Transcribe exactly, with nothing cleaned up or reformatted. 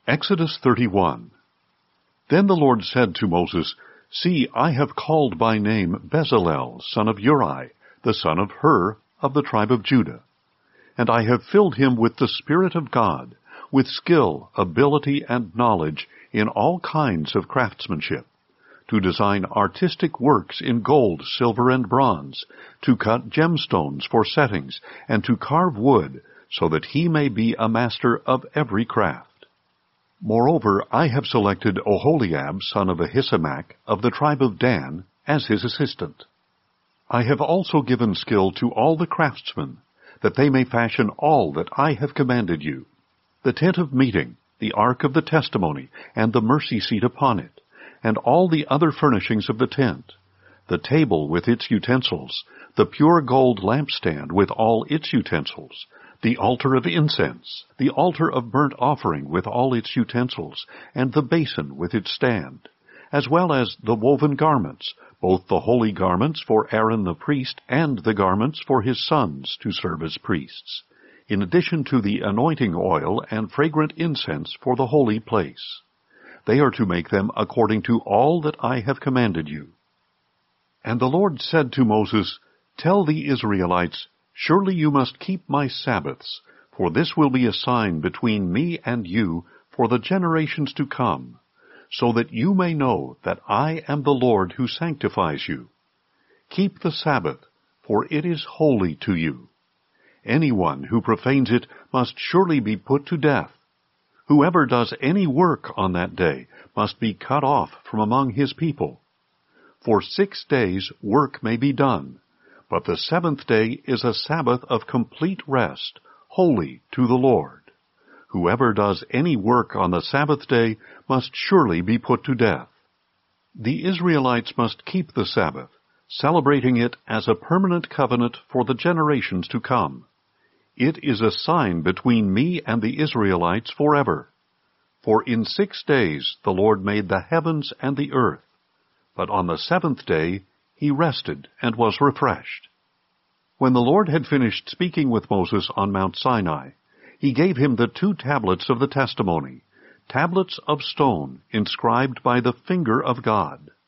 Exodus thirty-one. Then the Lord said to Moses, See, I have called by name Bezalel, son of Uri, the son of Hur, of the tribe of Judah. And I have filled him with the Spirit of God, with skill, ability, and knowledge in all kinds of craftsmanship, to design artistic works in gold, silver, and bronze, to cut gemstones for settings, and to carve wood, so that he may be a master of every craft. Moreover, I have selected Oholiab, son of Ahisamach, of the tribe of Dan, as his assistant. I have also given skill to all the craftsmen, that they may fashion all that I have commanded you: the tent of meeting, the ark of the testimony, and the mercy seat upon it, and all the other furnishings of the tent, the table with its utensils, the pure gold lampstand with all its utensils, the altar of incense, the altar of burnt offering with all its utensils, and the basin with its stand, as well as the woven garments, both the holy garments for Aaron the priest and the garments for his sons to serve as priests, in addition to the anointing oil and fragrant incense for the holy place. They are to make them according to all that I have commanded you. And the Lord said to Moses, Tell the Israelites, Surely you must keep my Sabbaths, for this will be a sign between me and you for the generations to come, so that you may know that I am the Lord who sanctifies you. Keep the Sabbath, for it is holy to you. Anyone who profanes it must surely be put to death. Whoever does any work on that day must be cut off from among his people. For six days work may be done, but the seventh day is a Sabbath of complete rest, holy to the Lord. Whoever does any work on the Sabbath day must surely be put to death. The Israelites must keep the Sabbath, celebrating it as a permanent covenant for the generations to come. It is a sign between me and the Israelites forever. For in six days the Lord made the heavens and the earth, but on the seventh day he rested and was refreshed. When the Lord had finished speaking with Moses on Mount Sinai, he gave him the two tablets of the testimony, tablets of stone inscribed by the finger of God.